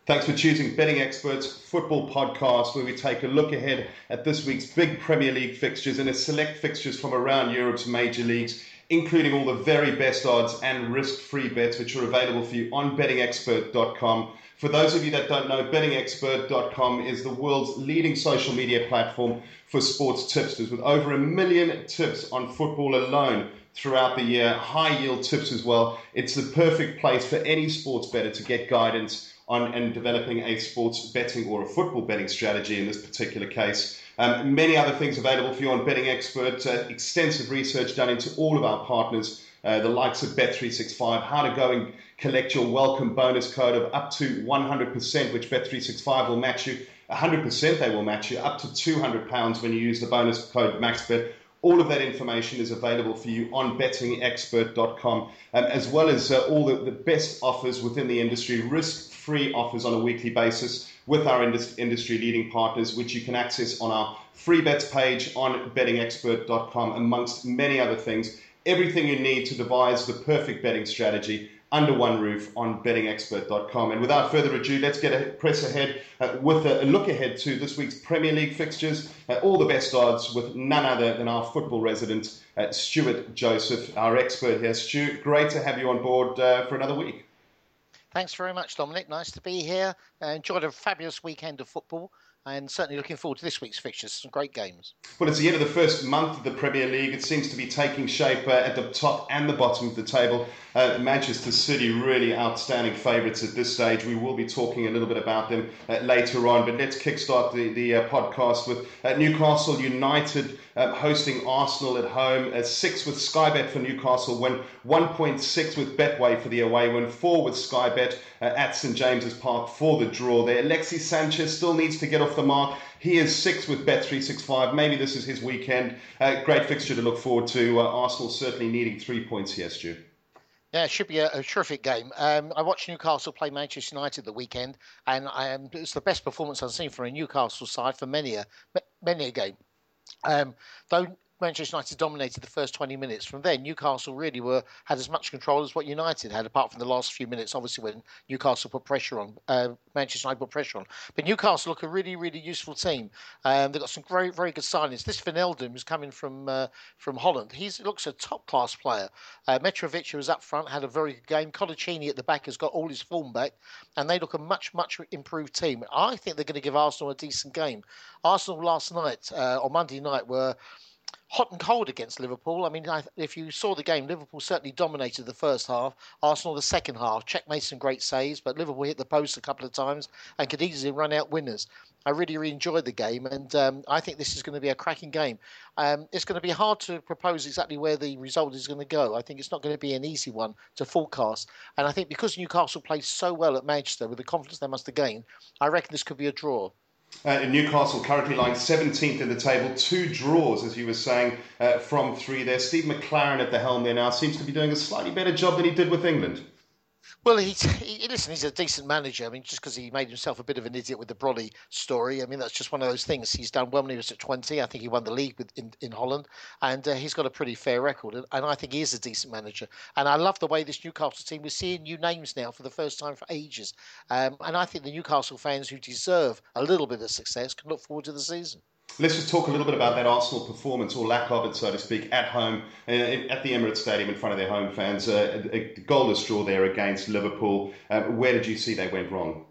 Thanks for choosing Betting Experts Football Podcast, where we take a look ahead at this week's big Premier League fixtures and a select fixtures from around Europe's major leagues, including all the very best odds and risk-free bets which are available for you on bettingexpert.com. For those of you that don't know, bettingexpert.com is the world's leading social media platform for sports tipsters, with over 1 million tips on football alone throughout the year, high-yield tips as well. It's the perfect place for any sports bettor to get guidance on and developing a sports betting or a football betting strategy in this particular case. Many other things available for you on Betting Expert, extensive research done into all of our partners, the likes of Bet365, how to go and collect your welcome bonus code of up to 100%, which Bet365 will match you. 100% they will match you, up to £200 when you use the bonus code MAXBET. All of that information is available for you on bettingexpert.com, as well as all the best offers within the industry, risk-free offers on a weekly basis with our industry-leading partners, which you can access on our free bets page on bettingexpert.com, amongst many other things. Everything you need to devise the perfect betting strategy under one roof on bettingexpert.com. And without further ado, let's press ahead with a look ahead to this week's Premier League fixtures. All the best odds with none other than our football resident, Stuart Joseph, our expert here. Stu, great to have you on board for another week. Thanks very much, Dominic. Nice to be here. Enjoyed a fabulous weekend of football, and certainly looking forward to this week's fixtures. Some great games. Well, it's the end of the first month of the Premier League. It seems to be taking shape at the top and the bottom of the table. Manchester City, really outstanding favourites at this stage. We will be talking a little bit about them later on. But let's kickstart the podcast with Newcastle United hosting Arsenal at home. 6 with Sky Bet for Newcastle win, 1.6 with Betway for the away win, 4 with Sky Bet at St James's Park for the draw there. Alexis Sanchez still needs to get off the mark. He is 6 with Bet365. Maybe this is his weekend. Great fixture to look forward to. Arsenal certainly needing 3 points here, Stu. Yeah, it should be a terrific game. I watched Newcastle play Manchester United the weekend, and it's the best performance I've seen from a Newcastle side for many a game. Though Manchester United dominated the first 20 minutes. From then, Newcastle really had as much control as what United had, apart from the last few minutes, obviously, when Newcastle put pressure on. Manchester United put pressure on. But Newcastle look a really, really useful team. They've got some very, very good signings. This Wijnaldum, who's coming from Holland, he looks a top-class player. Mitrovic, who was up front, had a very good game. Colaccini at the back has got all his form back, and they look a much, much improved team. I think they're going to give Arsenal a decent game. Arsenal last night, on Monday night, were hot and cold against Liverpool. I mean, if you saw the game, Liverpool certainly dominated the first half. Arsenal the second half. Czech made some great saves, but Liverpool hit the post a couple of times and could easily run out winners. I really, really enjoyed the game, and I think this is going to be a cracking game. It's going to be hard to propose exactly where the result is going to go. I think it's not going to be an easy one to forecast. And I think because Newcastle plays so well at Manchester with the confidence they must have gained, I reckon this could be a draw. Newcastle currently lying 17th in the table, 2 draws, as you were saying, from 3 there. Steve McLaren at the helm there now seems to be doing a slightly better job than he did with England. Well, listen, he's a decent manager. I mean, just because he made himself a bit of an idiot with the Brolly story, I mean, that's just one of those things. He's done well when he was at 20. I think he won the league in Holland, and he's got a pretty fair record. And I think he is a decent manager. And I love the way this Newcastle team, we're seeing new names now for the first time for ages. And I think the Newcastle fans who deserve a little bit of success can look forward to the season. Let's just talk a little bit about that Arsenal performance, or lack of it, so to speak, at home, at the Emirates Stadium in front of their home fans. A goalless draw there against Liverpool. Where did you see they went wrong?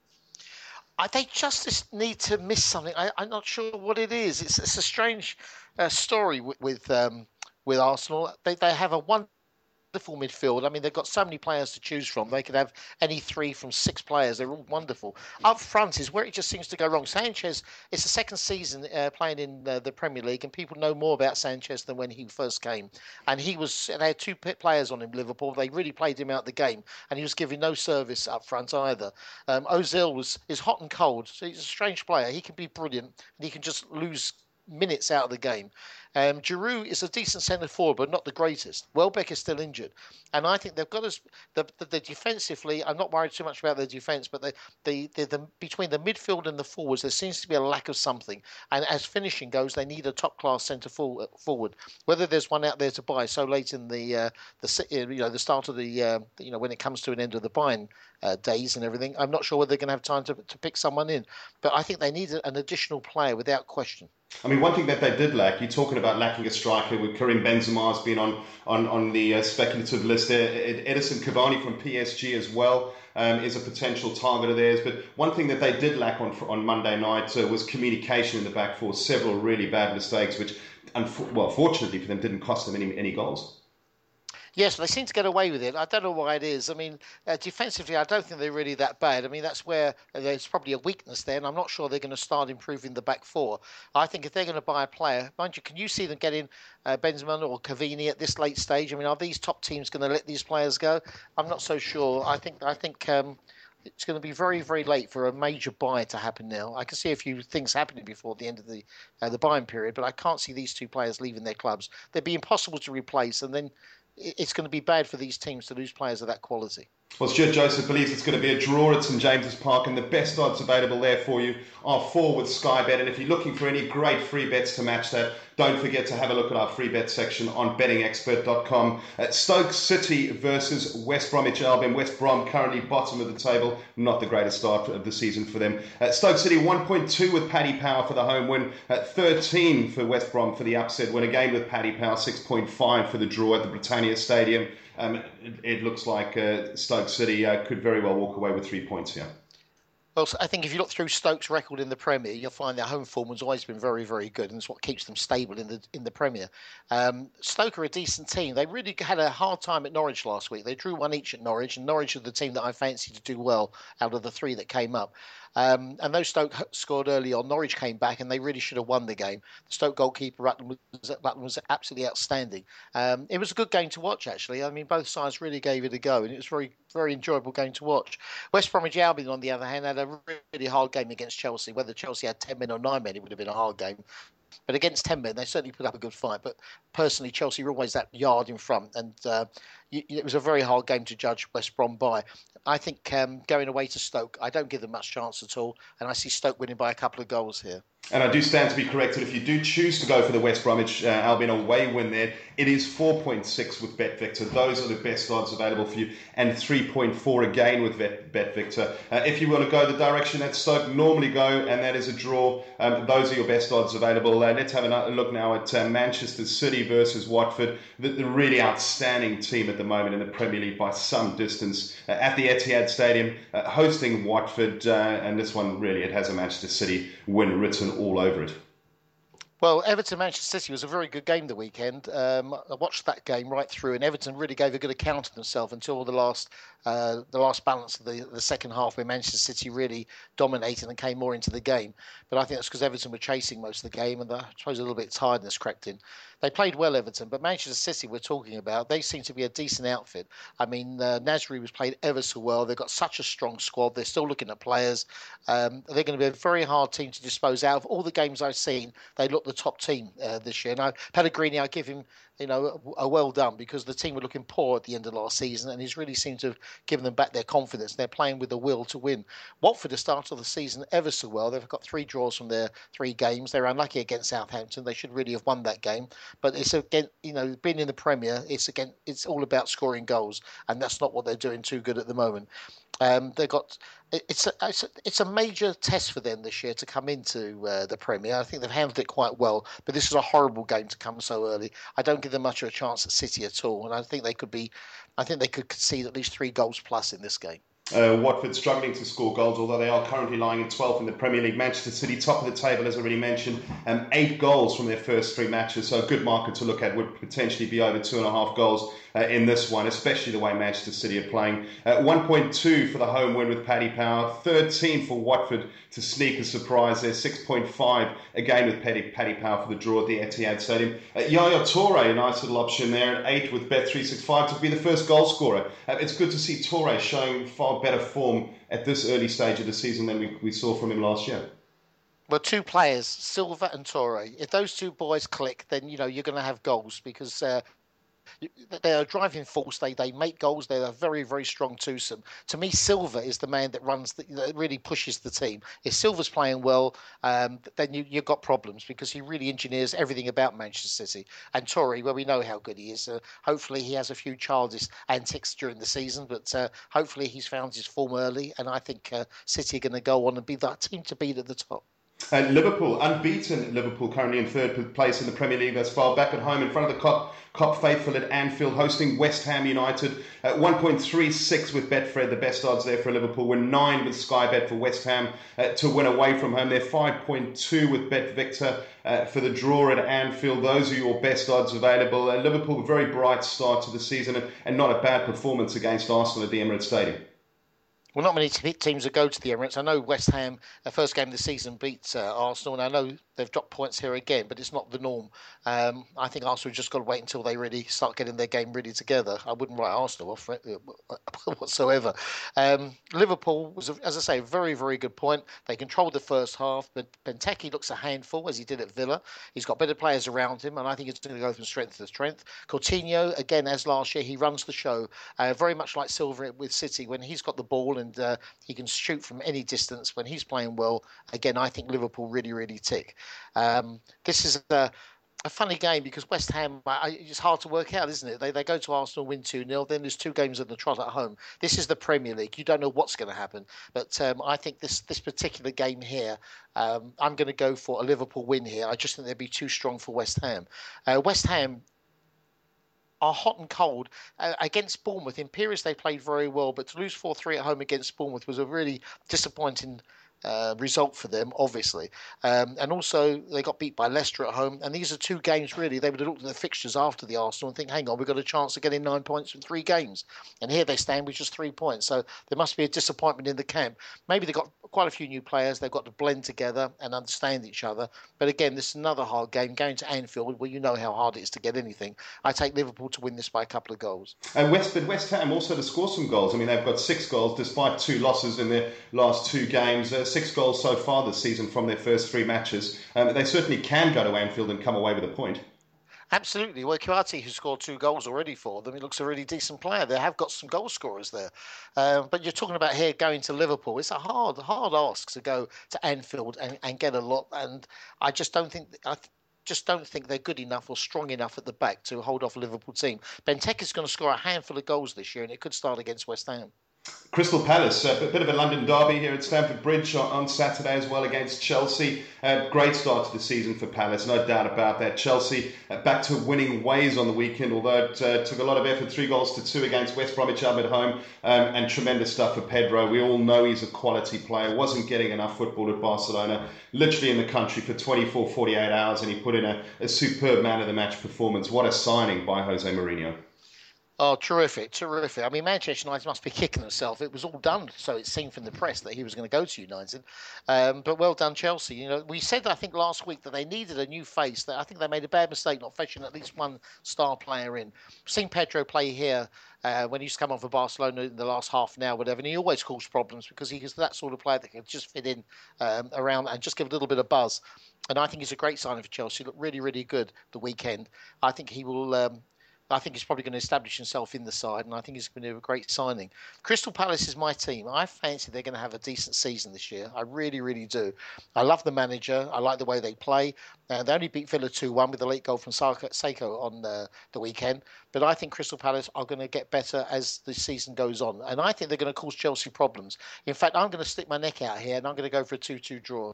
They just need to miss something. I'm not sure what it is. It's a strange story with Arsenal. They have a wonderful midfield. I mean, they've got so many players to choose from. They could have any 3 from 6 players. They're all wonderful. Up front is where it just seems to go wrong. Sanchez, it's the second season playing in the Premier League, and people know more about Sanchez than when he first came. And they had 2 players on him, Liverpool. They really played him out the game, and he was giving no service up front either. Ozil is hot and cold. So he's a strange player. He can be brilliant, and he can just lose minutes out of the game. Giroud is a decent centre forward, but not the greatest. Welbeck is still injured, and I think they've got us the defensively. I'm not worried too much about their defence, but the between the midfield and the forwards, there seems to be a lack of something. And as finishing goes, they need a top class centre forward. Whether there's one out there to buy so late in the start of the when it comes to an end of the buying days and everything. I'm not sure whether they're going to have time to pick someone in, but I think they need an additional player without question. I mean, one thing that they did lack, you're talking about lacking a striker, with Karim Benzema's been on the speculative list there. Edison Cavani from PSG as well is a potential target of theirs. But one thing that they did lack on Monday night was communication in the back four. Several really bad mistakes, which, fortunately for them, didn't cost them any goals. Yes, they seem to get away with it. I don't know why it is. I mean, defensively, I don't think they're really that bad. I mean, that's where there's probably a weakness there, and I'm not sure they're going to start improving the back four. I think if they're going to buy a player, mind you, can you see them getting Benzema or Cavani at this late stage? I mean, are these top teams going to let these players go? I'm not so sure. I think it's going to be very, very late for a major buy to happen now. I can see a few things happening before the end of the buying period, but I can't see these two players leaving their clubs. They'd be impossible to replace, and then it's going to be bad for these teams to lose players of that quality. Well, Stuart Joseph believes it's going to be a draw at St James's Park, and the best odds available there for you are 4 with Sky Bet. And if you're looking for any great free bets to match that, don't forget to have a look at our free bet section on bettingexpert.com. Stoke City versus West Bromwich Albion. West Brom currently bottom of the table. Not the greatest start of the season for them. Stoke City 1.2 with Paddy Power for the home win. 13 for West Brom for the upset win. Again with Paddy Power, 6.5 for the draw at the Britannia Stadium. It looks like Stoke City could very well walk away with 3 points here. Well, I think if you look through Stoke's record in the Premier, you'll find their home form has always been very, very good, and it's what keeps them stable in the Premier. Stoke are a decent team. They really had a hard time at Norwich last week. They drew 1 each at Norwich, and Norwich are the team that I fancy to do well out of the 3 that came up. And though Stoke scored early on, Norwich came back and they really should have won the game. The Stoke goalkeeper, Rutland, was absolutely outstanding. It was a good game to watch, actually. I mean, both sides really gave it a go, and it was very, very enjoyable game to watch. West Bromwich Albion, on the other hand, had a really hard game against Chelsea. Whether Chelsea had 10 men or 9 men, it would have been a hard game. But against 10 men, they certainly put up a good fight. But personally, Chelsea were always that yard in front. And it was a very hard game to judge West Brom by. I think going away to Stoke, I don't give them much chance at all. And I see Stoke winning by a couple of goals here. And I do stand to be corrected. If you do choose to go for the West Bromwich Albion away win there, it is 4.6 with BetVictor. Those are the best odds available for you. And 3.4 again with BetVictor. If you want to go the direction that Stoke normally go, and that is a draw, those are your best odds available. Let's have a look now at Manchester City versus Watford. The really outstanding team at the moment in the Premier League by some distance. At the Etihad Stadium, hosting Watford. And this one really, it has a Manchester City win written all over it. Well, Everton-Manchester City was a very good game the weekend. I watched that game right through, and Everton really gave a good account of themselves until the last balance of the second half, where Manchester City really dominated and came more into the game. But I think that's because Everton were chasing most of the game, and I suppose a little bit of tiredness crept in. They played well, Everton, but Manchester City we're talking about, they seem to be a decent outfit. I mean, Nasri was played ever so well. They've got such a strong squad. They're still looking at players. They're going to be a very hard team to dispose out of. All the games I've seen, they look the top team this year. Now, Pellegrini, I give him a well done, because the team were looking poor at the end of last season, and he's really seemed to have given them back their confidence. They're playing with the will to win. Watford have started the season ever so well. They've got 3 draws from their 3 games. They were unlucky against Southampton. They should really have won that game. But it's again, being in the Premier, it's all about scoring goals, and that's not what they're doing too good at the moment. It's a major test for them this year to come into the Premier. I think they've handled it quite well, but this is a horrible game to come so early. I don't give them much of a chance at City at all, and I think they could concede at least 3 goals plus in this game. Watford struggling to score goals, although they are currently lying in 12th in the Premier League. Manchester City top of the table, as already mentioned, 8 goals from their first 3 matches, so a good marker to look at. Would potentially be over 2.5 goals in this one, especially the way Manchester City are playing. 1.2 for the home win with Paddy Power, 13 for Watford to sneak a surprise there, 6.5 again with Paddy Power for the draw at the Etihad Stadium. Yaya Toure, a nice little option there at 8 with Bet365 to be the first goal scorer. It's good to see Toure showing far better form at this early stage of the season than we saw from him last year. Well, 2 players, Silva and Toure. If those 2 boys click, then you're going to have goals, because they're a driving force. They make goals. They're a very, very strong twosome. To me, Silva is the man that that really pushes the team. If Silva's playing well, then you've got problems because he really engineers everything about Manchester City. And Tory, well, we know how good he is. Hopefully, he has a few childish antics during the season, but hopefully he's found his form early. And I think City are going to go on and be that team to beat at the top. Liverpool, unbeaten Liverpool, currently in third place in the Premier League thus far, back at home in front of the Kop faithful at Anfield, hosting West Ham United at 1.36 with Betfred, the best odds there for Liverpool. We're 9 with Sky Bet for West Ham to win away from home. They're 5.2 with Bet Victor for the draw at Anfield. Those are your best odds available. Liverpool, a very bright start to the season and not a bad performance against Arsenal at the Emirates Stadium. Well, not many teams that go to the Emirates. I know West Ham, their first game of the season, beat Arsenal, and I know they've dropped points here again, but it's not the norm. I think Arsenal just got to wait until they really start getting their game really together. I wouldn't write Arsenal off whatsoever. Liverpool was, as I say, a very, very good point. They controlled the first half, but Benteke looks a handful, as he did at Villa. He's got better players around him, and I think it's going to go from strength to strength. Coutinho, again, as last year, he runs the show, very much like Silva with City. When he's got the ball and he can shoot from any distance, when he's playing well, again, I think Liverpool really, really tick. This is a funny game because West Ham, it's hard to work out, isn't it? They go to Arsenal, win 2-0, then there's 2 games at the trot at home. This is the Premier League. You don't know what's going to happen. But I think this particular game here, I'm going to go for a Liverpool win here. I just think they'd be too strong for West Ham. West Ham are hot and cold against Bournemouth. In periods they played very well, but to lose 4-3 at home against Bournemouth was a really disappointing result for them, obviously. And also, they got beat by Leicester at home. And these are 2 games, really. They would have looked at the fixtures after the Arsenal and think, hang on, we've got a chance of getting 9 points from 3 games. And here they stand with just 3 points. So there must be a disappointment in the camp. Maybe they've got quite a few new players. They've got to blend together and understand each other. But again, this is another hard game. Going to Anfield, well, you know how hard it is to get anything. I take Liverpool to win this by a couple of goals. And West Ham also to score some goals. I mean, they've got 6 goals despite 2 losses in their last 2 games. 6 goals so far this season from their first 3 matches. They certainly can go to Anfield and come away with a point. Absolutely. Well, Kouyaté, who scored 2 goals already for them, he looks a really decent player. They have got some goal scorers there. But you're talking about here going to Liverpool. It's a hard ask to go to Anfield and get a lot. And I just don't think... just don't think they're good enough or strong enough at the back to hold off a Liverpool team. Benteke is going to score a handful of goals this year, and it could start against West Ham. Crystal Palace, a bit of a London derby here at Stamford Bridge on Saturday as well against Chelsea. Great start to the season for Palace, no doubt about that. Chelsea back to winning ways on the weekend, although it took a lot of effort, 3-2 against West Bromwich Albion at home, and tremendous stuff for Pedro. We all know he's a quality player, wasn't getting enough football at Barcelona, literally in the country for 24, 48 hours, and he put in a superb man of the match performance. What a signing by Jose Mourinho. Oh, terrific. I mean, Manchester United must be kicking themselves. It was all done, so it seemed from the press that he was going to go to United. But well done, Chelsea. You know, we said, I think, last week that they needed a new face. I think they made a bad mistake not fetching at least one star player in. We've seen Pedro play here when he used to come on for Barcelona in the last half an hour, whatever, and he always caused problems because he is that sort of player that can just fit in around and just give a little bit of buzz. And I think he's a great signing for Chelsea. Looked really, really good the weekend. I think he will... I think he's probably going to establish himself in the side, and I think he's going to do a great signing. Crystal Palace is my team. I fancy they're going to have a decent season this year. I really, really do. I love the manager. I like the way they play. They only beat Villa 2-1 with a late goal from Seiko on the weekend. But I think Crystal Palace are going to get better as the season goes on. And I think they're going to cause Chelsea problems. In fact, I'm going to stick my neck out here, and I'm going to go for a 2-2 draw.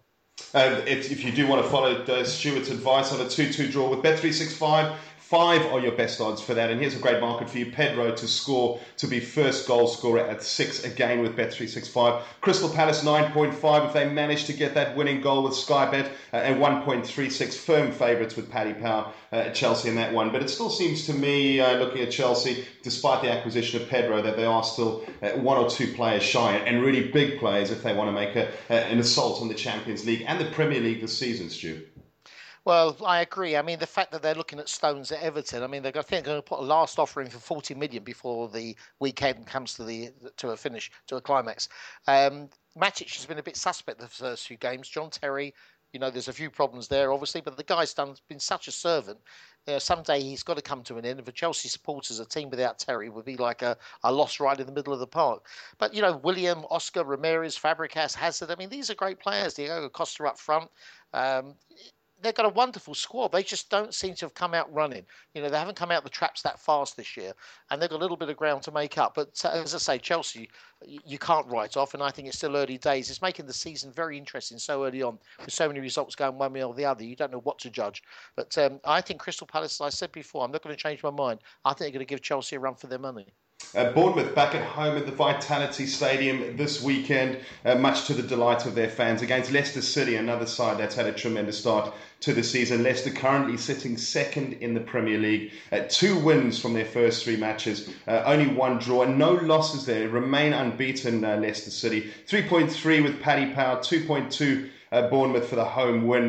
If you do want to follow Stuart's advice on a 2-2 draw with Bet365, 5 are your best odds for that. And here's a great market for you. Pedro to score, to be first goal scorer at 6 again with Bet365. Crystal Palace 9.5 if they manage to get that winning goal with Sky Bet, and 1.36 firm favourites with Paddy Power at Chelsea in that one. But it still seems to me, looking at Chelsea, despite the acquisition of Pedro, that they are still 1 or 2 players shy, and really big players if they want to make an assault on the Champions League and the Premier League this season, Stu. Well, I agree. I mean, the fact that they're looking at Stones at Everton, I mean, I think they're going to put a last offer in for 40 million before the weekend comes to a finish, to a climax. Matic has been a bit suspect the first few games. John Terry There's a few problems there, obviously, but the guy's been such a servant. Someday he's got to come to an end. And for Chelsea supporters, a team without Terry would be like a loss right in the middle of the park. But, William, Oscar, Ramirez, Fabregas, Hazard, I mean, these are great players. Diego Costa up front. Um, they've got a wonderful squad. They just don't seem to have come out running. They haven't come out the traps that fast this year, and they've got a little bit of ground to make up. But as I say, Chelsea, you can't write off, and I think it's still early days. It's making the season very interesting so early on, with so many results going one way or the other. You don't know what to judge. But I think Crystal Palace, as I said before, I'm not going to change my mind. I think they're going to give Chelsea a run for their money. Bournemouth back at home at the Vitality Stadium this weekend, much to the delight of their fans, against Leicester City, another side that's had a tremendous start to the season. Leicester currently sitting second in the Premier League, 2 wins from their first 3 matches, only 1 draw and no losses there. Remain unbeaten, Leicester City. 3.3 with Paddy Power, 2.2 Bournemouth for the home win,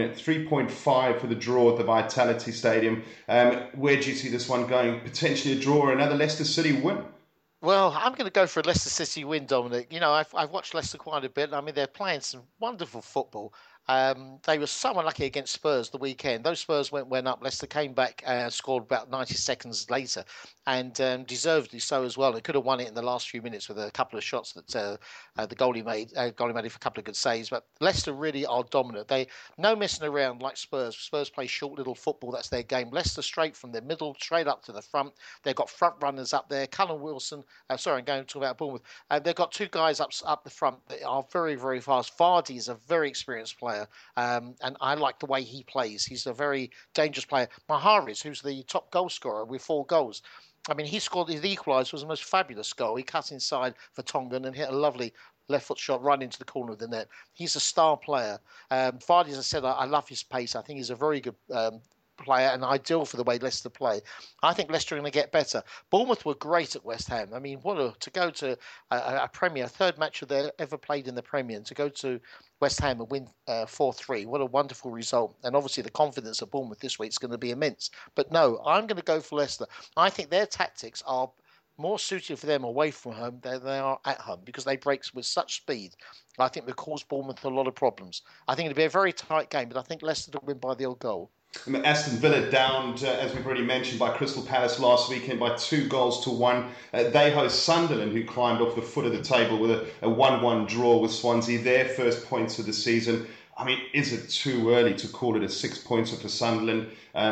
3.5 for the draw at the Vitality Stadium. Where do you see this one going? Potentially a draw or another Leicester City win? Well, I'm going to go for a Leicester City win, Dominic. I've watched Leicester quite a bit. I mean, they're playing some wonderful football. They were so unlucky against Spurs the weekend. Those Spurs went up. Leicester came back and scored about 90 seconds later, and deservedly so as well. They could have won it in the last few minutes with a couple of shots that the goalie made. Goalie made a couple of good saves, but Leicester really are dominant. They no messing around like Spurs. Spurs play short little football. That's their game. Leicester straight from the middle, straight up to the front. They've got front runners up there. Callum Wilson. Sorry, I'm going to talk about Bournemouth. They've got 2 guys up the front that are very, very fast. Vardy is a very experienced player. And I like the way he plays. He's a very dangerous player. Mahrez, who's the top goal scorer with 4 goals. I mean, he scored the equaliser, was the most fabulous goal. He cut inside for Tongan and hit a lovely left foot shot right into the corner of the net. He's a star player. Vardy, as I said, I love his pace. I think he's a very good player and ideal for the way Leicester play. I think Leicester are going to get better. Bournemouth were great at West Ham. I mean, to go to a Premier, 3rd match of they ever played in the Premier, and to go to West Ham and win 4-3. What a wonderful result. And obviously the confidence of Bournemouth this week is going to be immense. But no, I'm going to go for Leicester. I think their tactics are more suited for them away from home than they are at home, because they break with such speed. I think they cause Bournemouth a lot of problems. I think it'll be a very tight game, but I think Leicester will win by the odd goal. Aston Villa downed, as we've already mentioned, by Crystal Palace last weekend by 2-1. They host Sunderland, who climbed off the foot of the table with a 1-1 draw with Swansea, their first points of the season. I mean, is it too early to call it a 6-pointer for Sunderland,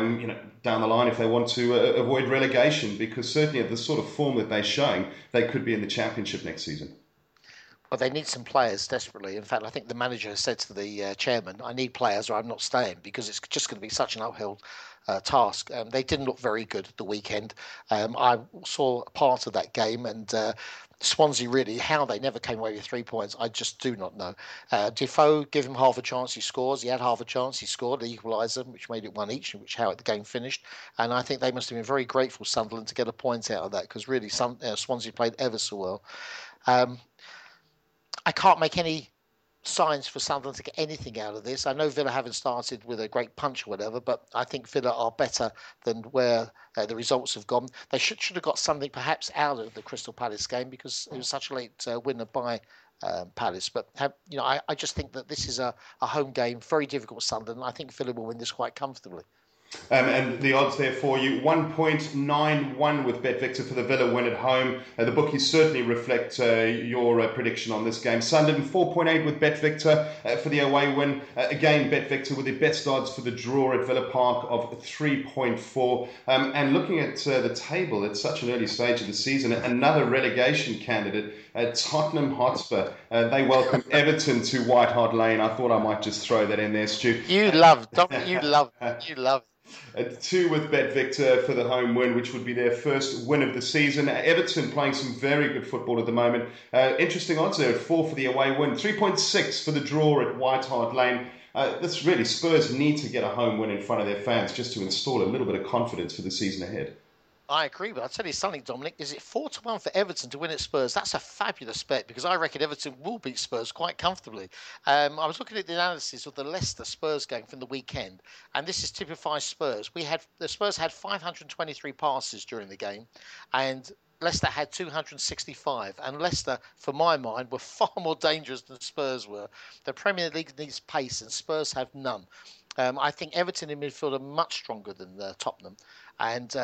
down the line if they want to avoid relegation? Because certainly at the sort of form that they're showing, they could be in the Championship next season. Well, they need some players desperately. In fact, I think the manager has said to the chairman, I need players or I'm not staying, because it's just going to be such an uphill task. They didn't look very good the weekend. I saw part of that game, and Swansea, really, how they never came away with 3 points, I just do not know. Defoe, give him half a chance, he scores. He had half a chance, he scored the equaliser, which made it 1 each, which how the game finished. And I think they must have been very grateful, Sunderland, to get a point out of that, because really Swansea played ever so well. I can't make any signs for Sunderland to get anything out of this. I know Villa haven't started with a great punch or whatever, but I think Villa are better than where the results have gone. They should have got something perhaps out of the Crystal Palace game, because it was such a late winner by Palace. But I just think that this is a home game, very difficult for Sunderland. I think Villa will win this quite comfortably. And the odds there for you, 1.91 with BetVictor for the Villa win at home. The bookies certainly reflect your prediction on this game. Sunderland 4.8 with BetVictor for the away win. Again, BetVictor with the best odds for the draw at Villa Park of 3.4. And looking at the table at such an early stage of the season, another relegation candidate, Tottenham Hotspur. They welcome Everton to White Hart Lane. I thought I might just throw that in there, Stu. You love. 2 with BetVictor for the home win, which would be their first win of the season. Everton playing some very good football at the moment. Interesting odds there at 4 for the away win, 3.6 for the draw at White Hart Lane. This really, Spurs need to get a home win in front of their fans just to install a little bit of confidence for the season ahead. I agree, but I'll tell you something, Dominic. Is it 4-1 for Everton to win at Spurs? That's a fabulous bet, because I reckon Everton will beat Spurs quite comfortably. I was looking at the analysis of the Leicester Spurs game from the weekend, and this is typifies Spurs. The Spurs had 523 passes during the game, and Leicester had 265, and Leicester, for my mind, were far more dangerous than Spurs were. The Premier League needs pace, and Spurs have none. I think Everton in midfield are much stronger than Tottenham, and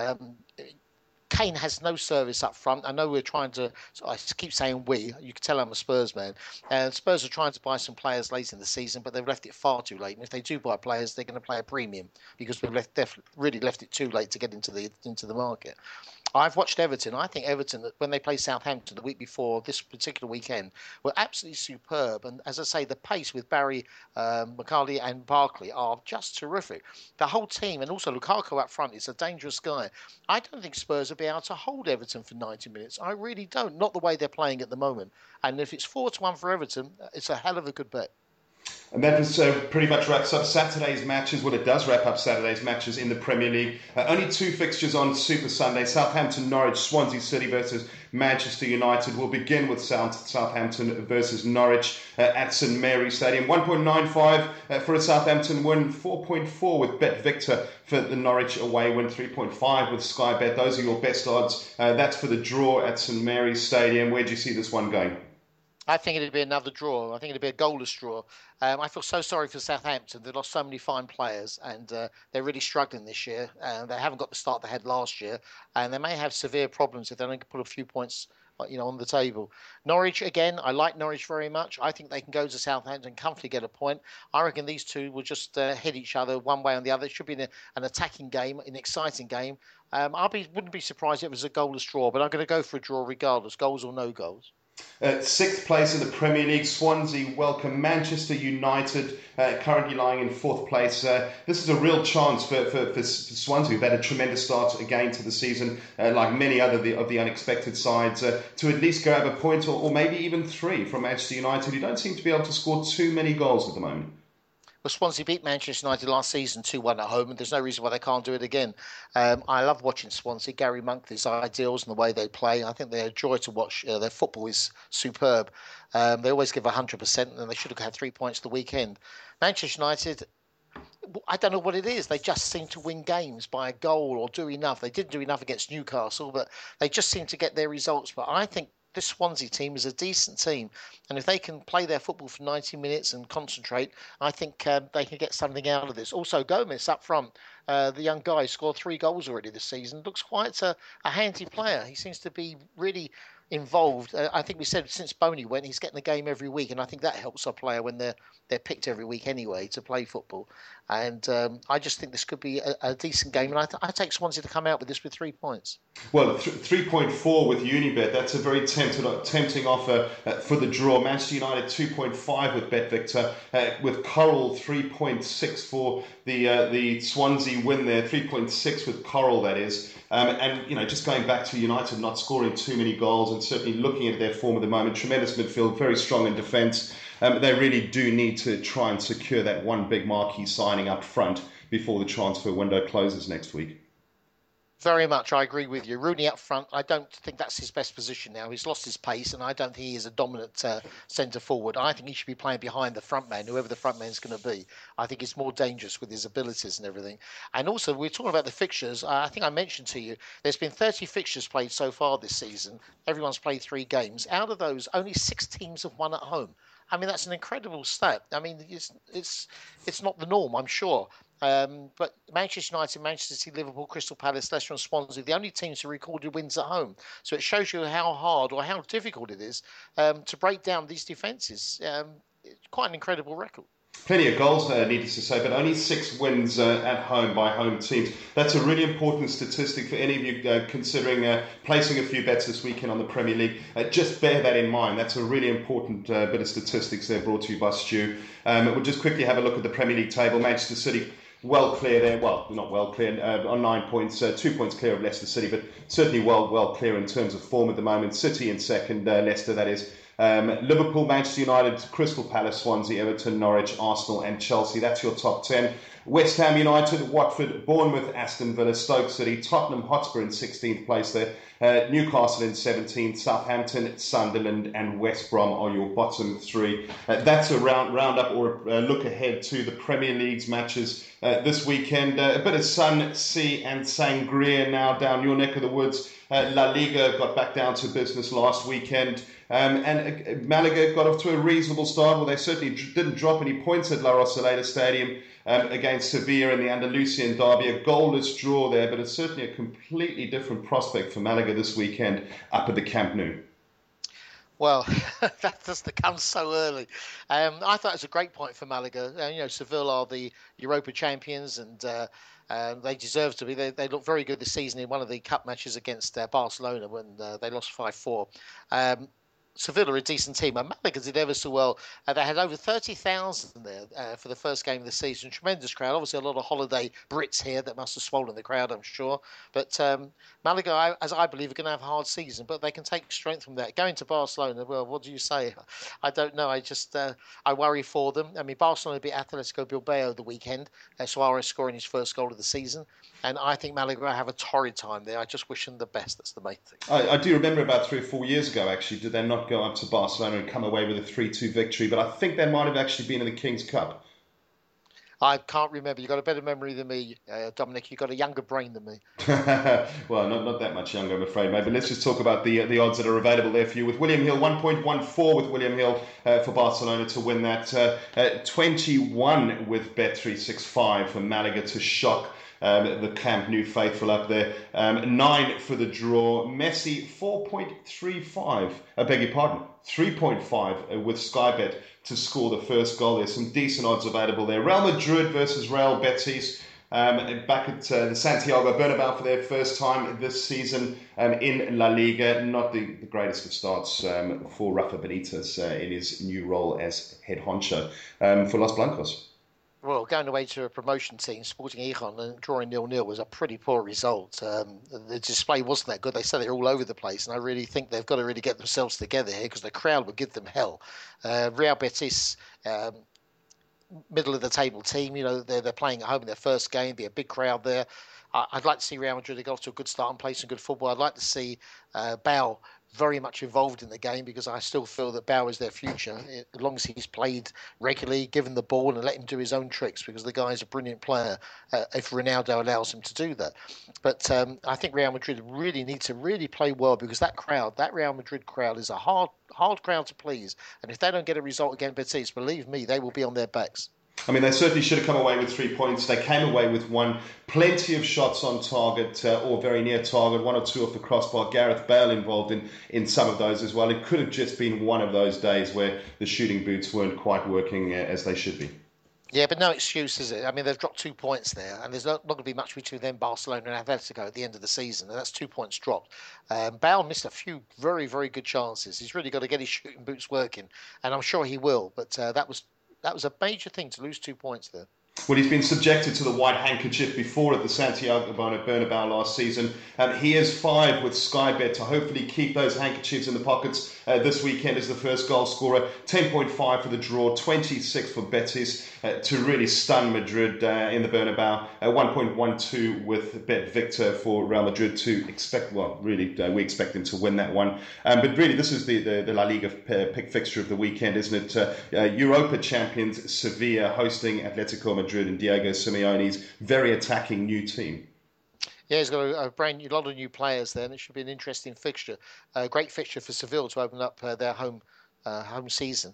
Kane has no service up front. I know we're trying to. I keep saying we. You can tell I'm a Spurs man. And Spurs are trying to buy some players late in the season, but they've left it far too late. And if they do buy players, they're going to play a premium because we've really left it too late to get into the market. I've watched Everton. I think Everton, when they play Southampton the week before this particular weekend, were absolutely superb. And as I say, the pace with Barry, McCarthy and Barkley are just terrific. The whole team, and also Lukaku up front, is a dangerous guy. I don't think Spurs will be able to hold Everton for 90 minutes. I really don't. Not the way they're playing at the moment. And if it's 4-1 for Everton, it's a hell of a good bet. And that was pretty much wraps up Saturday's matches. Well, it does wrap up Saturday's matches in the Premier League. Only 2 fixtures on Super Sunday. Southampton, Norwich, Swansea City versus Manchester United. We'll begin with Southampton versus Norwich at St Mary's Stadium. 1.95 for a Southampton win. 4.4 with BetVictor for the Norwich away win. 3.5 with Sky Bet. Those are your best odds. That's for the draw at St Mary's Stadium. Where do you see this one going? I think it'd be another draw. I think it'd be a goalless draw. I feel so sorry for Southampton. They've lost so many fine players, and they're really struggling this year. They haven't got the start they had last year, and they may have severe problems if they don't put a few points, on the table. Norwich, again, I like Norwich very much. I think they can go to Southampton and comfortably get a point. I reckon these two will just hit each other one way or the other. It should be an attacking game, an exciting game. Wouldn't be surprised if it was a goalless draw, but I'm going to go for a draw regardless, goals or no goals. 6th place in the Premier League, Swansea welcome Manchester United, currently lying in 4th place. This is a real chance for Swansea, who've had a tremendous start again to the season, like many other of the unexpected sides, to at least grab a point or maybe even 3 from Manchester United, who don't seem to be able to score too many goals at the moment. Well, Swansea beat Manchester United last season 2-1 at home, and there's no reason why they can't do it again. I love watching Swansea. Gary Monk, his ideals and the way they play, I think they're a joy to watch. Their football is superb. They always give 100%, and they should have had 3 points the weekend. Manchester United, I don't know what it is. They just seem to win games by a goal or do enough. They didn't do enough against Newcastle, but they just seem to get their results. But I think this Swansea team is a decent team, and if they can play their football for 90 minutes and concentrate, I think they can get something out of this. Also, Gomez up front, the young guy, scored 3 goals already this season. Looks quite a handy player. He seems to be really involved. I think we said since Boney went, he's getting a game every week, and I think that helps our player when they're picked every week anyway to play football. And I just think this could be a decent game, and I take Swansea to come out with this with 3 points. Well, 3.4 with Unibet. That's a very tempting offer for the draw. Manchester United 2.5 with BetVictor, with Coral 3.6 for the Swansea win there. 3.6 with Coral, that is. And just going back to United not scoring too many goals and certainly looking at their form at the moment, tremendous midfield, very strong in defence. They really do need to try and secure that one big marquee signing up front before the transfer window closes next week. Very much, I agree with you. Rooney up front, I don't think that's his best position now. He's lost his pace, and I don't think he is a dominant centre forward. I think he should be playing behind the front man, whoever the front man is going to be. I think it's more dangerous with his abilities and everything. And also, we're talking about the fixtures. I think I mentioned to you, there's been 30 fixtures played so far this season. Everyone's played 3 games. Out of those, only 6 teams have won at home. I mean, that's an incredible stat. I mean, it's not the norm, I'm sure. But Manchester United, Manchester City, Liverpool, Crystal Palace, Leicester and Swansea, the only teams who recorded wins at home. So it shows you how hard or how difficult it is to break down these defences. It's quite an incredible record. Plenty of goals, needless to say, but only 6 wins at home by home teams. That's a really important statistic for any of you considering placing a few bets this weekend on the Premier League. Just bear that in mind. That's a really important bit of statistics there brought to you by Stu. We'll just quickly have a look at the Premier League table. Manchester City well clear there. Well, not well clear, on 9 points, 2 points clear of Leicester City, but certainly well clear in terms of form at the moment. City in second, Leicester that is. Liverpool, Manchester United, Crystal Palace, Swansea, Everton, Norwich, Arsenal and Chelsea. That's your top 10. West Ham United, Watford, Bournemouth, Aston Villa, Stoke City, Tottenham Hotspur in 16th place there. Newcastle in 17th, Southampton, Sunderland and West Brom are your bottom three. That's a roundup or a look ahead to the Premier League's matches this weekend. A bit of sun, sea and sangria now down your neck of the woods. La Liga got back down to business last weekend. And Malaga got off to a reasonable start. Well, they certainly didn't drop any points at La Rosaleda Stadium against Sevilla in the Andalusian derby. A goalless draw there, but it's certainly a completely different prospect for Malaga this weekend up at the Camp Nou. Well, that doesn't come so early. I thought it was a great point for Malaga. Seville are the Europa champions, and they deserve to be. They look very good this season in one of the cup matches against Barcelona when they lost 5-4. Sevilla are a decent team, and Malaga did ever so well. They had over 30,000 there for the first game of the season. Tremendous crowd. Obviously, a lot of holiday Brits here that must have swollen the crowd, I'm sure. But Malaga, as I believe, are going to have a hard season, but they can take strength from that. Going to Barcelona, well, what do you say? I don't know. I worry for them. I mean, Barcelona beat Atletico Bilbao the weekend. Suarez scoring his first goal of the season. And I think Malaga have a torrid time there. I just wish them the best. That's the main thing. I do remember about 3 or 4 years ago, actually, did they not go up to Barcelona and come away with a 3-2 victory? But I think they might have actually been in the King's Cup. I can't remember. You've got a better memory than me, Dominic. You've got a younger brain than me. Well, not that much younger, I'm afraid, mate. But let's just talk about the odds that are available there for you. With William Hill, 1.14 with William Hill for Barcelona to win that. 21 with Bet365 for Malaga to shock the Camp Nou faithful up there. 9 for the draw. Messi, 4.35. I beg your pardon. 3.5 with Sky Bet to score the first goal. There's some decent odds available there. Real Madrid versus Real Betis. Back at the Santiago Bernabeu for their first time this season in La Liga. Not the greatest of starts for Rafa Benitez in his new role as head honcho for Los Blancos. Well, going away to a promotion team, Sporting Gijon, and drawing 0-0 was a pretty poor result. The display wasn't that good. They said they're all over the place, and I really think they've got to really get themselves together here because the crowd would give them hell. Real Betis, middle of the table team, they're playing at home in their first game, be a big crowd there. I'd like to see Real Madrid get off to a good start and play some good football. I'd like to see Bale very much involved in the game because I still feel that Bale is their future as long as he's played regularly, given the ball and let him do his own tricks because the guy's a brilliant player if Ronaldo allows him to do that. But I think Real Madrid really need to really play well because that Real Madrid crowd is a hard crowd to please, and if they don't get a result against Betis, believe me, they will be on their backs. I mean, they certainly should have come away with 3 points. They came away with one. Plenty of shots on target or very near target, 1 or 2 off the crossbar. Gareth Bale involved in some of those as well. It could have just been one of those days where the shooting boots weren't quite working as they should be. Yeah, but no excuse, is it? I mean, they've dropped 2 points there, and there's not going to be much between them, Barcelona and Atletico at the end of the season, and that's 2 points dropped. Bale missed a few very, very good chances. He's really got to get his shooting boots working, and I'm sure he will, but that was a major thing to lose 2 points there. Well, he's been subjected to the white handkerchief before at the Santiago Bernabeu last season. He is 5 with Sky Bet to hopefully keep those handkerchiefs in the pockets this weekend as the first goal scorer. 10.5 for the draw, 26 for Betis to really stun Madrid in the Bernabeu. 1.12 with Bet Victor for Real Madrid to expect, we expect them to win that one. But really, this is the La Liga pick fixture of the weekend, isn't it? Europa champions Sevilla hosting Atletico Madrid and Diego Simeone's very attacking new team. Yeah, he's got a lot of new players there, and it should be an interesting fixture. A great fixture for Seville to open up their home season.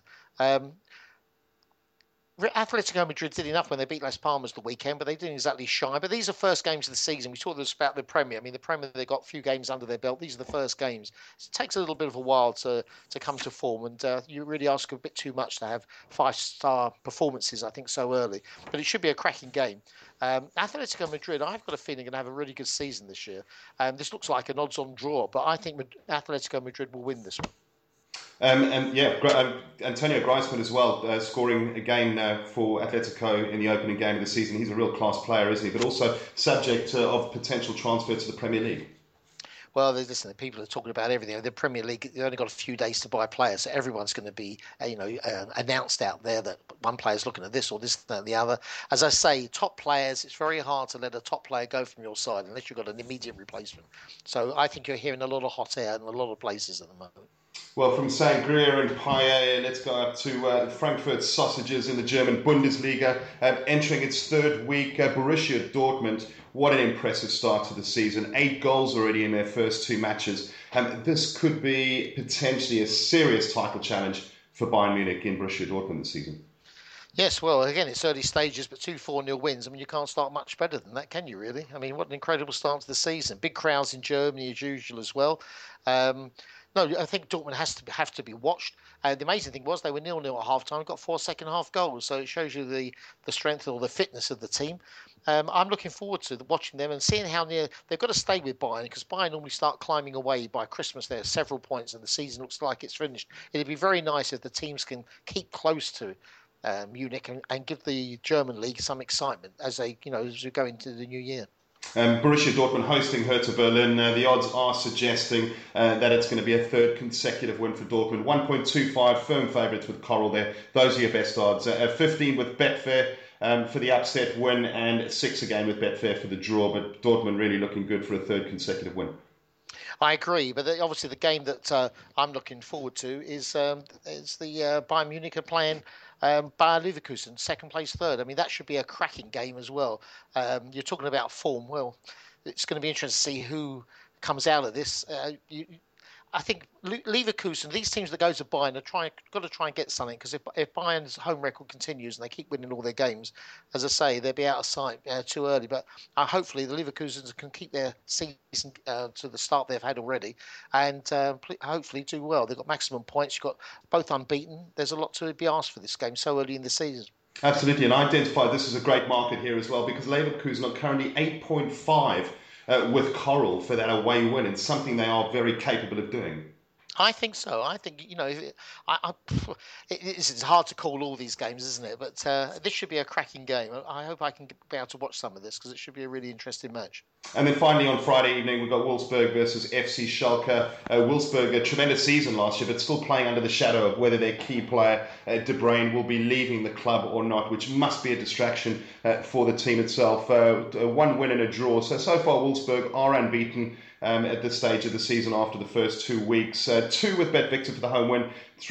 Atletico Madrid did enough when they beat Las Palmas the weekend, but they didn't exactly shine. But these are first games of the season. We talked about the Premier. I mean, the Premier, they got a few games under their belt. These are the first games. So it takes a little bit of a while to come to form, and you really ask a bit too much to have 5-star performances, I think, so early. But it should be a cracking game. Atletico Madrid, I've got a feeling, going to have a really good season this year. This looks like an odds-on draw, but I think Atletico Madrid will win this one. Antonio Griezmann as well, scoring again for Atletico in the opening game of the season. He's a real class player, isn't he? But also subject of potential transfer to the Premier League. Well, listen, people are talking about everything. The Premier League, they've only got a few days to buy players, so everyone's going to be, announced out there that one player's looking at this or this, that, and the other. As I say, top players, it's very hard to let a top player go from your side unless you've got an immediate replacement. So I think you're hearing a lot of hot air in a lot of places at the moment. Well, from Sangria and Paella, let's go up to Frankfurt Sausages in the German Bundesliga. Entering its third week, Borussia Dortmund, what an impressive start to the season. 8 goals already in their first 2 matches. This could be potentially a serious title challenge for Bayern Munich in Borussia Dortmund this season. Yes, well, again, it's early stages, but 2 4-0 wins. I mean, you can't start much better than that, can you, really? I mean, what an incredible start to the season. Big crowds in Germany, as usual, as well. No, I think Dortmund have to be watched. The amazing thing was they were 0-0 at half time, got 4 second-half goals. So it shows you the strength or the fitness of the team. I'm looking forward to watching them and seeing how near they've got to stay with Bayern, because Bayern normally start climbing away by Christmas. There are several points and the season looks like it's finished. It'd be very nice if the teams can keep close to Munich and give the German league some excitement as they, as we go into the new year. Borussia Dortmund hosting Hertha Berlin. The odds are suggesting that it's going to be a third consecutive win for Dortmund. 1.25 firm favourites with Coral there. Those are your best odds. 15 with Betfair for the upset win, and 6 again with Betfair for the draw. But Dortmund really looking good for a third consecutive win. I agree, but obviously the game that I'm looking forward to is the Bayern Munich are playing Bayer Leverkusen, second place third. I mean, that should be a cracking game as well. You're talking about form. Well, it's going to be interesting to see who comes out of this. I think Leverkusen, these teams that go to Bayern, got to try and get something, because if Bayern's home record continues and they keep winning all their games, as I say, they'll be out of sight too early. But hopefully the Leverkusens can keep their season to the start they've had already, and hopefully do well. They've got maximum points. You've got both unbeaten. There's a lot to be asked for this game so early in the season. Absolutely, and I identify this as a great market here as well, because Leverkusen are currently 8.5 with Coral for that away win. It's something they are very capable of doing. I think so. I think, it's hard to call all these games, isn't it? But this should be a cracking game. I hope I can be able to watch some of this, because it should be a really interesting match. And then finally on Friday evening, we've got Wolfsburg versus FC Schalke. Wolfsburg, a tremendous season last year, but still playing under the shadow of whether their key player, De Bruyne, will be leaving the club or not, which must be a distraction for the team itself. 1 win and a draw. So far, Wolfsburg are unbeaten at this stage of the season after the first 2 weeks. 2 with BetVictor for the home win,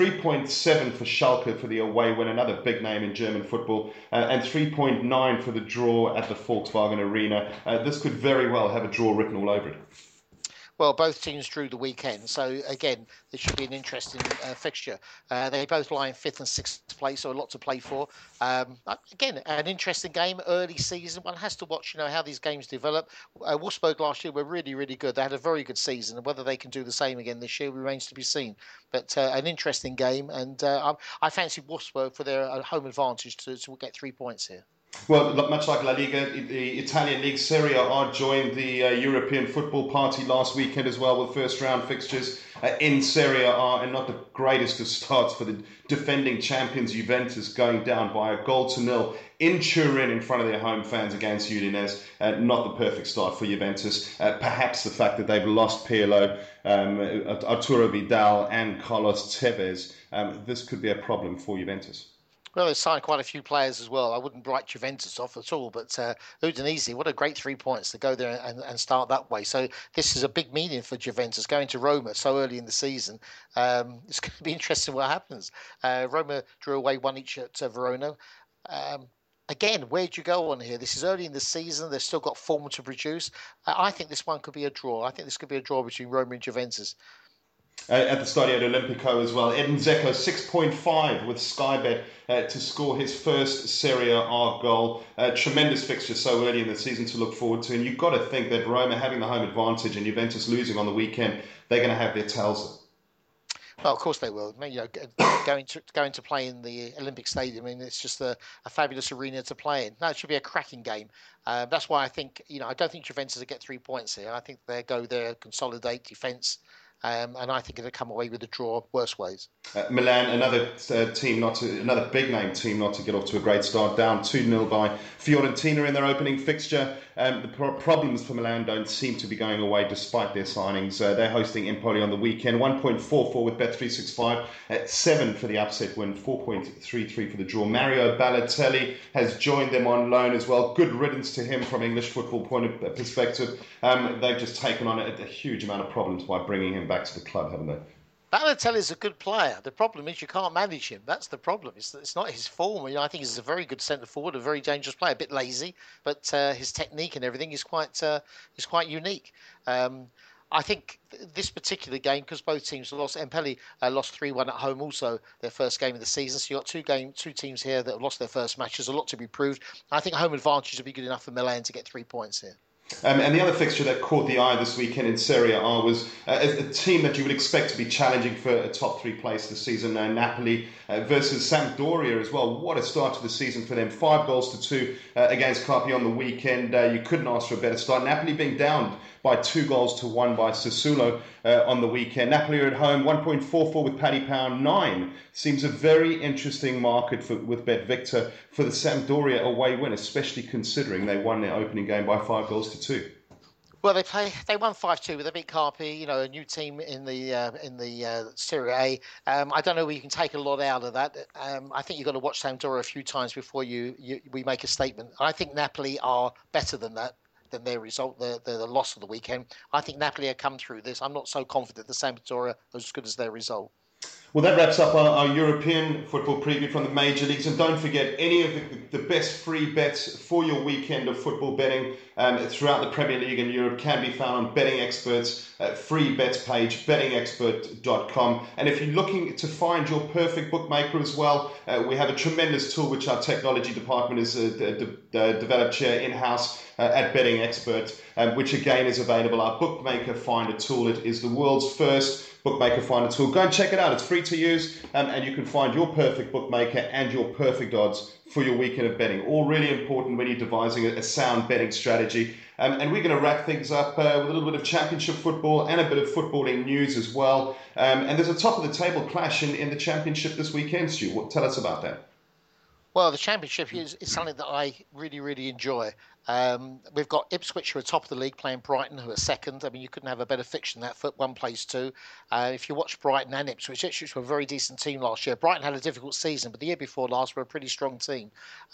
3.7 for Schalke for the away win, another big name in German football, and 3.9 for the draw at the Volkswagen Arena. This could very well have a draw written all over it. Well, both teams drew the weekend, so again, this should be an interesting fixture. They both lie in 5th and 6th place, so a lot to play for. Again, an interesting game, early season. One has to watch, how these games develop. Wolfsburg last year were really, really good. They had a very good season, and whether they can do the same again this year remains to be seen. But an interesting game, and I fancy Wolfsburg for their home advantage to get 3 points here. Well, much like La Liga, the Italian League Serie A joined the European football party last weekend as well, with first round fixtures in Serie A, and not the greatest of starts for the defending champions Juventus, going down by 1-0 in Turin in front of their home fans against Udinese. Not the perfect start for Juventus. Perhaps the fact that they've lost Pirlo, Arturo Vidal and Carlos Tevez. This could be a problem for Juventus. Well, they've signed quite a few players as well. I wouldn't write Juventus off at all, but Udinese, what a great 3 points to go there and start that way. So this is a big meeting for Juventus, going to Roma so early in the season. It's going to be interesting what happens. Roma drew away 1 each at Verona. Again, where do you go on here? This is early in the season. They've still got form to produce. I think this one could be a draw. I think this could be a draw between Roma and Juventus. At the Stadio Olimpico as well. Edin Dzeko 6.5 with Sky Bet to score his first Serie A goal. Tremendous fixture so early in the season to look forward to. And you've got to think that Roma having the home advantage and Juventus losing on the weekend, they're going to have their tails. Well, of course they will. Going to play in the Olympic Stadium, it's just a fabulous arena to play in. No, it should be a cracking game. That's why I think, I don't think Juventus will get 3 points here. I think they go there, consolidate defence, and I think it'll come away with a draw worse ways. Milan, another another big name team not to get off to a great start, down 2-0 by Fiorentina in their opening fixture. The problems for Milan don't seem to be going away despite their signings. They're hosting Empoli on the weekend, 1.44 with Bet365, at 7 for the upset win, 4.33 for the draw. Mario Balotelli has joined them on loan as well. Good riddance to him from English football point of perspective. They've just taken on a huge amount of problems by bringing him back to the club, haven't they? Balotelli's a good player. The problem is you can't manage him. That's the problem. It's not his form. I think he's a very good centre forward, a very dangerous player. A bit lazy, but his technique and everything is quite unique. I think this particular game, because both teams lost, Empoli lost 3-1 at home, also their first game of the season. So you've got two teams here that have lost their first match. There's a lot to be proved. I think home advantage will be good enough for Milan to get 3 points here. And the other fixture that caught the eye this weekend in Serie A was a team that you would expect to be challenging for a top 3 place this season, Napoli versus Sampdoria as well. What a start to the season for them. 5-2 against Carpi on the weekend. You couldn't ask for a better start. Napoli being down by 2-1 by Sassuolo on the weekend. Napoli are at home, 1.44 with Paddy Power 9. Seems a very interesting market with BetVictor for the Sampdoria away win, especially considering they won their opening game by 5-2. Well, they won 5-2 with a big Carpi, a new team in the Serie A. I don't know if you can take a lot out of that. I think you've got to watch Sampdoria a few times before we make a statement. I think Napoli are better than that. Than their result, the loss of the weekend. I think Napoli have come through this. I'm not so confident the Sampdoria are as good as their result. Well, that wraps up our European football preview from the major leagues. And don't forget, any of the best free bets for your weekend of football betting throughout the Premier League in Europe can be found on Betting Expert's free bets page, bettingexpert.com. And if you're looking to find your perfect bookmaker as well, we have a tremendous tool which our technology department has developed here in-house at Betting Expert, which again is available. Our Bookmaker Finder tool. It is the world's first Bookmaker Finder tool. Go and check it out. It's free to use, and you can find your perfect bookmaker and your perfect odds for your weekend of betting. All really important when you're devising a sound betting strategy. And we're going to wrap things up with a little bit of championship football and a bit of footballing news as well. And there's a top of the table clash in the championship this weekend, Stu. Tell us about that. Well, the Championship is something that I really, really enjoy. We've got Ipswich, who are top of the league, playing Brighton, who are second. I mean, you couldn't have a better fixture than that. One plays 2. If you watch Brighton and Ipswich were a very decent team last year. Brighton had a difficult season, but the year before last were a pretty strong team.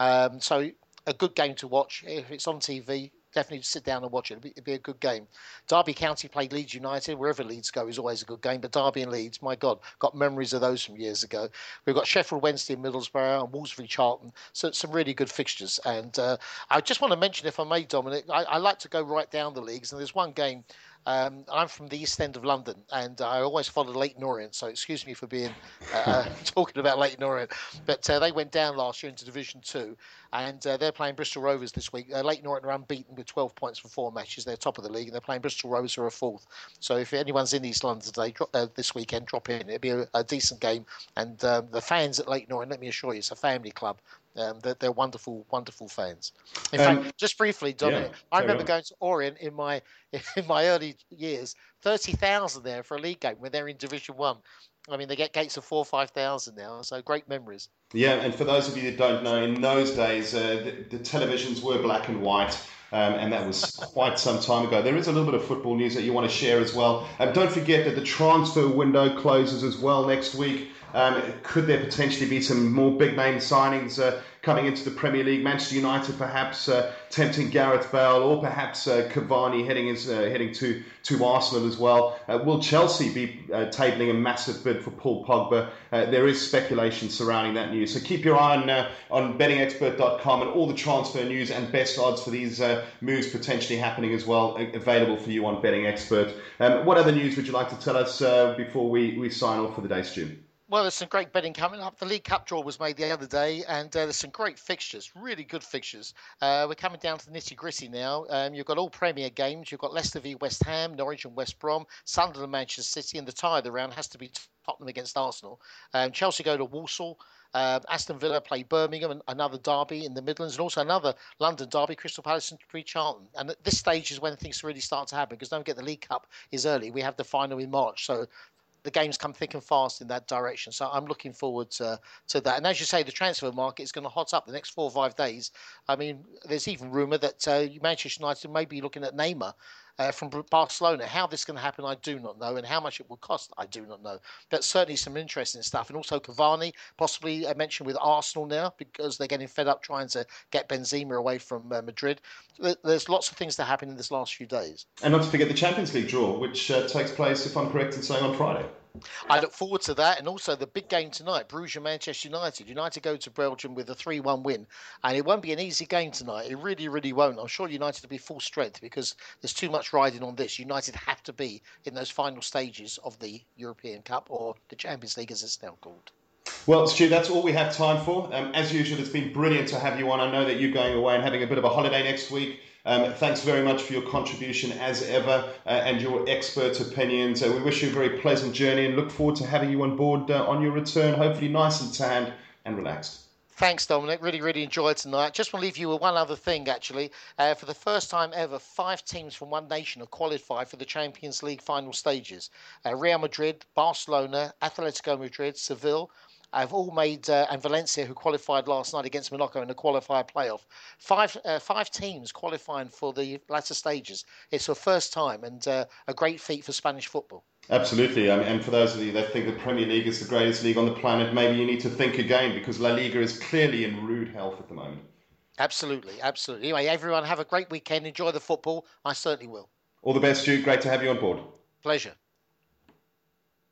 So a good game to watch. If it's on TV, definitely sit down and watch it. It'd be a good game. Derby County played Leeds United. Wherever Leeds go is always a good game. But Derby and Leeds, my God, got memories of those from years ago. We've got Sheffield Wednesday and Middlesbrough and Wolves v Charlton. So some really good fixtures. And I just want to mention, if I may, Dominic, I like to go right down the leagues. And there's one game. I'm from the East End of London, and I always follow Leyton Orient, so excuse me for being talking about Leyton Orient. But they went down last year into Division 2, and they're playing Bristol Rovers this week. Leyton Orient are unbeaten with 12 points from 4 matches. They're top of the league, and they're playing Bristol Rovers, who are 4th. So if anyone's in East London today, this weekend, drop in. It'll be a decent game. And the fans at Leyton Orient, let me assure you, it's a family club. They're wonderful, wonderful fans. In fact, just briefly, Dominic, I remember going to Orient in my early years. 30,000 there for a league game when they're in Division 1. I mean, they get gates of 4,000 or 5,000 now, so great memories. Yeah, and for those of you that don't know, in those days, the televisions were black and white. And that was quite some time ago. There is a little bit of football news that you want to share as well. Don't forget that the transfer window closes as well next week. Could there potentially be some more big name signings coming into the Premier League? Manchester United perhaps tempting Gareth Bale, or perhaps Cavani heading to Arsenal as well. Will Chelsea be tabling a massive bid for Paul Pogba? There is speculation surrounding that news. So keep your eye on bettingexpert.com and all the transfer news and best odds for these moves potentially happening as well, available for you on Betting Expert. What other news would you like to tell us before we sign off for the day, Stu? Well, there's some great betting coming up. The League Cup draw was made the other day, and there's some great fixtures, really good fixtures. We're coming down to the nitty gritty now. You've got all Premier games. You've got Leicester v West Ham, Norwich and West Brom, Sunderland, Manchester City, and the tie of the round has to be Tottenham against Arsenal. Chelsea go to Walsall. Aston Villa play Birmingham, and another derby in the Midlands, and also another London derby, Crystal Palace and Charlton. And at this stage is when things really start to happen, because don't forget the League Cup is early. We have the final in March, so the games come thick and fast in that direction. So I'm looking forward to that. And as you say, the transfer market is going to hot up the next 4 or 5 days. I mean, there's even rumour that Manchester United may be looking at Neymar from Barcelona. How this is going to happen, I do not know. And how much it will cost, I do not know. But certainly some interesting stuff. And also Cavani, possibly mentioned with Arsenal now, because they're getting fed up trying to get Benzema away from Madrid. There's lots of things that happen in this last few days. And not to forget the Champions League draw, which takes place, if I'm correct in saying, on Friday. I look forward to that, and also the big game tonight, Bruges and Manchester United. United go to Belgium with a 3-1 win, and it won't be an easy game tonight. It really, really won't. I'm sure United will be full strength because there's too much riding on this. United have to be in those final stages of the European Cup, or the Champions League as it's now called. Well, Stu, that's all we have time for. As usual, it's been brilliant to have you on. I know that you're going away and having a bit of a holiday next week. Thanks very much for your contribution as ever and your expert opinions. We wish you a very pleasant journey and look forward to having you on board on your return, hopefully nice and tanned and relaxed. Thanks, Dominic. Really, really enjoyed tonight. Just want to leave you with one other thing, actually. For the first time ever, 5 teams from one nation have qualified for the Champions League final stages. Real Madrid, Barcelona, Atletico Madrid, Seville, have all made, and Valencia, who qualified last night against Monaco in the qualifier playoff. Five teams qualifying for the latter stages. It's the first time, and a great feat for Spanish football. Absolutely. And for those of you that think the Premier League is the greatest league on the planet, maybe you need to think again, because La Liga is clearly in rude health at the moment. Absolutely, absolutely. Anyway, everyone have a great weekend. Enjoy the football. I certainly will. All the best, Stu. Great to have you on board. Pleasure.